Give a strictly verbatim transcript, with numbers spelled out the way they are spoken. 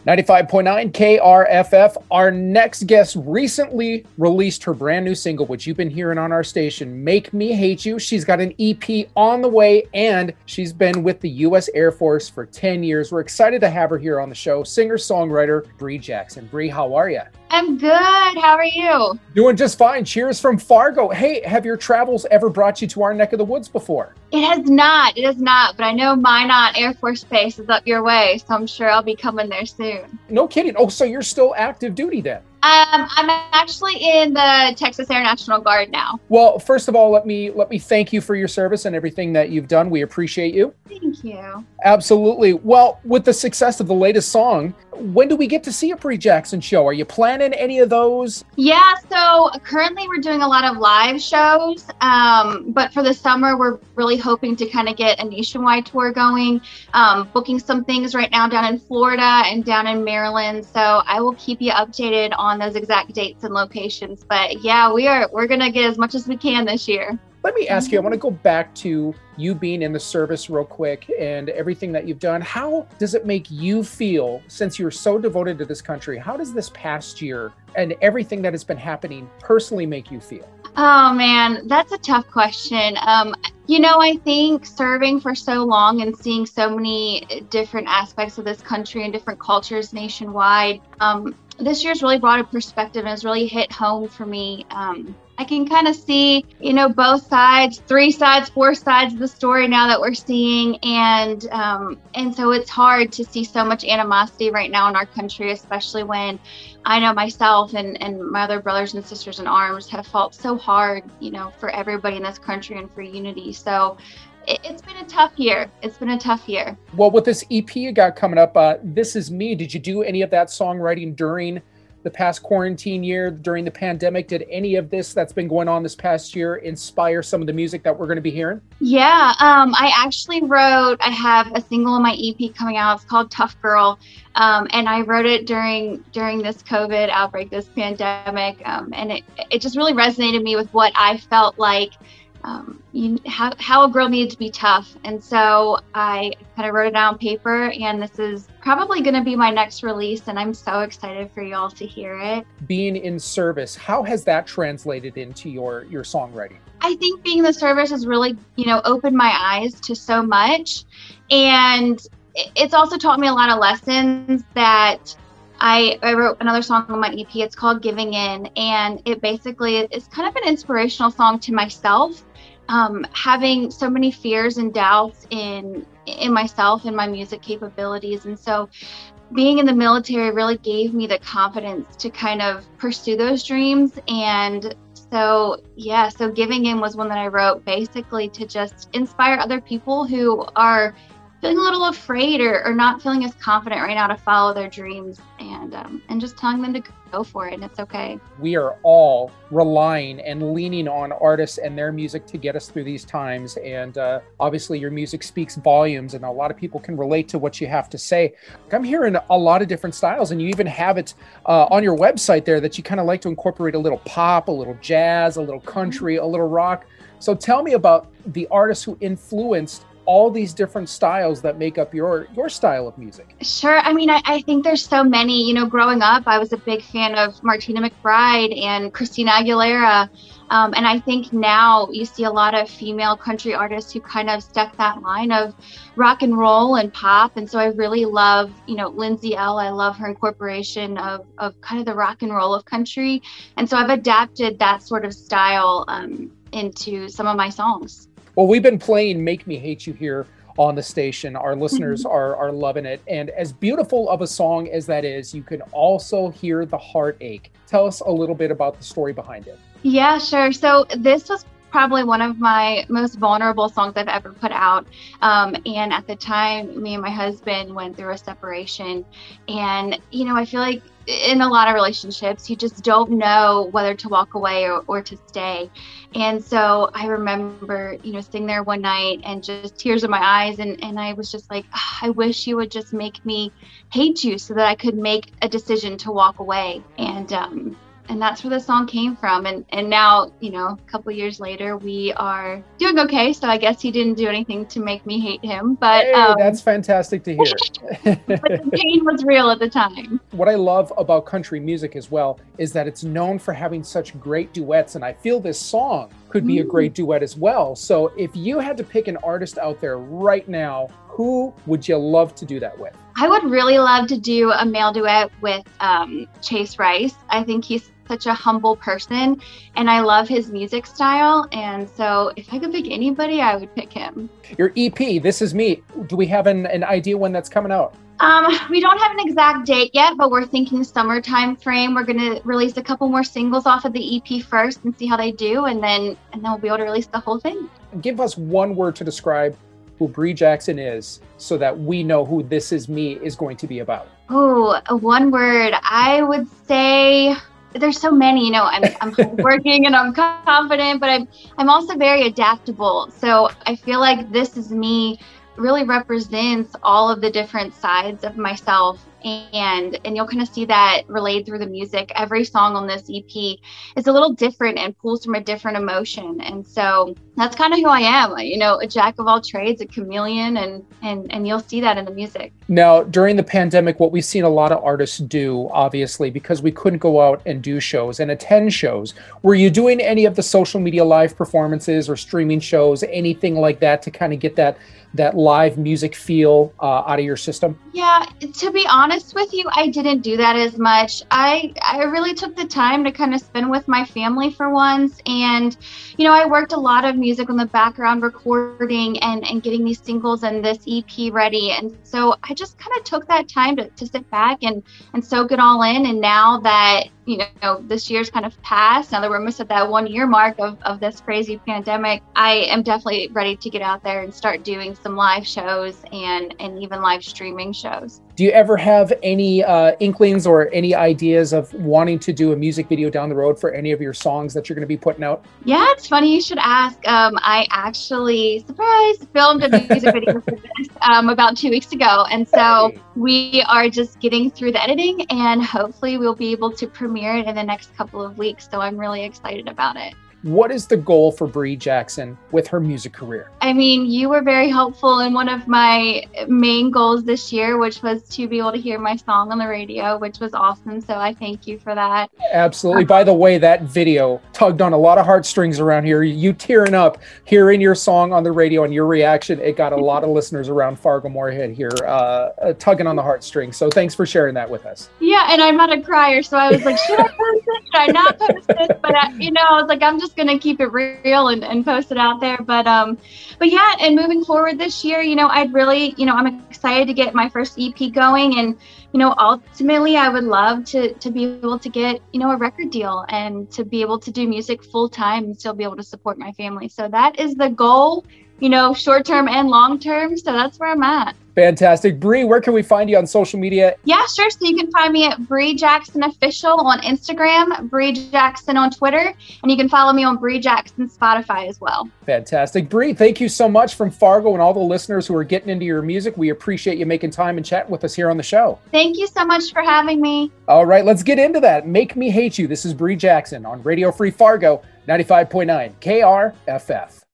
ninety-five point nine K R F F. Our next guest recently released her brand new single, which you've been hearing on our station, Make Me Hate You. She's got an E P on the way, and she's been with the U S Air Force for ten years. We're excited to have her here on the show. Singer-songwriter Bree Jackson. Bree, how are you? I'm good. How are you? Doing just fine. Cheers from Fargo. Hey, have your travels ever brought you to our neck of the woods before? It has not. It has not. But I know Minot Air Force Base is up your way, so I'm sure I'll be coming there soon. No kidding. Oh, so you're still active duty then? Um, I'm actually in the Texas Air National Guard now. Well, first of all, let me let me thank you for your service and everything that you've done. We appreciate you. Thank you. Absolutely. Well, with the success of the latest song, when do we get to see a Bree Jackson show? Are you planning any of those? Yeah, so currently we're doing a lot of live shows, um, but for the summer, we're really hoping to kind of get a nationwide tour going, um, booking some things right now down in Florida and down in Maryland. So I will keep you updated on those exact dates and locations. But yeah, we are, we're going to get as much as we can this year. Let me ask you, I want to go back to you being in the service real quick and everything that you've done. How does it make you feel, since you're so devoted to this country? How does this past year and everything that has been happening personally make you feel? Oh man, that's a tough question. Um, you know, I think serving for so long and seeing so many different aspects of this country and different cultures nationwide, um, this year's really brought a perspective and has really hit home for me. Um, I can kind of see, you know, both sides, three sides, four sides of the story now that we're seeing. And um, and so it's hard to see so much animosity right now in our country, especially when I know myself and, and my other brothers and sisters in arms have fought so hard, you know, for everybody in this country and for unity. So it, it's been a tough year. It's been a tough year. Well, with this E P you got coming up, uh, This Is Me, did you do any of that songwriting during the past quarantine year, during the pandemic? Did any of this that's been going on this past year inspire some of the music that we're going to be hearing? Yeah, um, I actually wrote, I have a single on my E P coming out. It's called Tough Girl. Um, and I wrote it during during this COVID outbreak, this pandemic. Um, and it, it just really resonated me with what I felt like Um, you, how, how a girl needed to be tough. And so I kind of wrote it down on paper, and this is probably going to be my next release. And I'm so excited for y'all to hear it. Being in service, how has that translated into your, your songwriting? I think being in the service has really, you know, opened my eyes to so much. And it's also taught me a lot of lessons that I, I wrote another song on my E P. It's called Giving In. And it basically is kind of an inspirational song to myself. Um, having so many fears and doubts in in myself and my music capabilities. And so being in the military really gave me the confidence to kind of pursue those dreams. And so, yeah, so Giving In was one that I wrote basically to just inspire other people who are feeling a little afraid or, or not feeling as confident right now to follow their dreams, and um, and just telling them to go for it, and it's okay. We are all relying and leaning on artists and their music to get us through these times. And uh, obviously your music speaks volumes, and a lot of people can relate to what you have to say. I'm hearing a lot of different styles, and you even have it uh, on your website there that you kind of like to incorporate a little pop, a little jazz, a little country, a little rock. So tell me about the artists who influenced all these different styles that make up your your style of music. Sure. I mean, I, I think there's so many. You know, growing up, I was a big fan of Martina McBride and Christina Aguilera. Um, and I think now you see a lot of female country artists who kind of step that line of rock and roll and pop. And so I really love, you know, Lindsay Ell. I love her incorporation of, of kind of the rock and roll of country. And so I've adapted that sort of style um, into some of my songs. Well, we've been playing Make Me Hate You here on the station. Our listeners mm-hmm. are, are loving it. And as beautiful of a song as that is, you can also hear the heartache. Tell us a little bit about the story behind it. Yeah, sure. So this was probably one of my most vulnerable songs I've ever put out. Um, and at the time, me and my husband went through a separation. And, you know, I feel like in a lot of relationships, you just don't know whether to walk away or, or to stay. And so I remember, you know, sitting there one night and just tears in my eyes. And, and I was just like, oh, I wish you would just make me hate you so that I could make a decision to walk away. And, um, and that's where the song came from. And and now, you know, a couple years later, we are doing okay. So I guess he didn't do anything to make me hate him. But hey, um, that's fantastic to hear. But the pain was real at the time. What I love about country music as well is that it's known for having such great duets, and I feel this song could be mm. a great duet as well. So if you had to pick an artist out there right now, who would you love to do that with? I would really love to do a male duet with um, Chase Rice. I think he's such a humble person, and I love his music style. And so if I could pick anybody, I would pick him. Your E P, This Is Me, do we have an, an idea when that's coming out? Um, we don't have an exact date yet, but we're thinking summertime frame. We're going to release a couple more singles off of the E P first and see how they do, and then and then we'll be able to release the whole thing. Give us one word to describe who Bree Jackson is so that we know who This Is Me is going to be about. Oh, one word. I would say there's so many, you know, I'm, I'm working and I'm confident, but I'm, I'm also very adaptable. So I feel like This Is Me really represents all of the different sides of myself, and and you'll kind of see that relayed through the music. Every song on this E P is a little different and pulls from a different emotion, and so that's kind of who I am, you know, a jack of all trades, a chameleon, and and and you'll see that in the music. Now, during the pandemic, what we've seen a lot of artists do, obviously, because we couldn't go out and do shows and attend shows, were you doing any of the social media live performances or streaming shows, anything like that, to kind of get that that live music feel uh, out of your system? Yeah, to be honest with you, I didn't do that as much. I I really took the time to kind of spend with my family for once. And, you know, I worked a lot of music on the background recording and, and getting these singles and this E P ready. And so I just kind of took that time to, to sit back and, and soak it all in. And now that, you know, this year's kind of passed, now that we're almost at that one year mark of, of this crazy pandemic, I am definitely ready to get out there and start doing some live shows and, and even live streaming shows. Do you ever have any uh, inklings or any ideas of wanting to do a music video down the road for any of your songs that you're going to be putting out? Yeah, it's funny you should ask. Um, I actually, surprise, filmed a music video for this um, about two weeks ago. And so hey. we are just getting through the editing, and hopefully we'll be able to premiere it in the next couple of weeks. So I'm really excited about it. What is the goal for Bree Jackson with her music career? I mean, you were very helpful in one of my main goals this year, which was to be able to hear my song on the radio, which was awesome. So I thank you for that. Absolutely. By the way, that video tugged on a lot of heartstrings around here. You tearing up, hearing your song on the radio and your reaction, it got a lot of listeners around Fargo-Moorhead here uh, uh, tugging on the heartstrings. So thanks for sharing that with us. Yeah, and I'm not a crier, so I was like, should I post it? Should I not post it? But, I, you know, I was like, I'm just going to keep it real and, and post it out there. But um but yeah, and moving forward this year, you know, I'd really, you know, I'm excited to get my first E P going, and you know, ultimately I would love to to be able to get, you know, a record deal and to be able to do music full time and still be able to support my family. So that is the goal, you know, short term and long term. So that's where I'm at. Fantastic. Bree, where can we find you on social media? Yeah, sure. So you can find me at Bree Jackson Official on Instagram, Bree Jackson on Twitter, and you can follow me on Bree Jackson Spotify as well. Fantastic. Bree, thank you so much from Fargo and all the listeners who are getting into your music. We appreciate you making time and chatting with us here on the show. Thank you so much for having me. All right, let's get into that. Make Me Hate You. This is Bree Jackson on Radio Free Fargo, ninety-five point nine K R F F.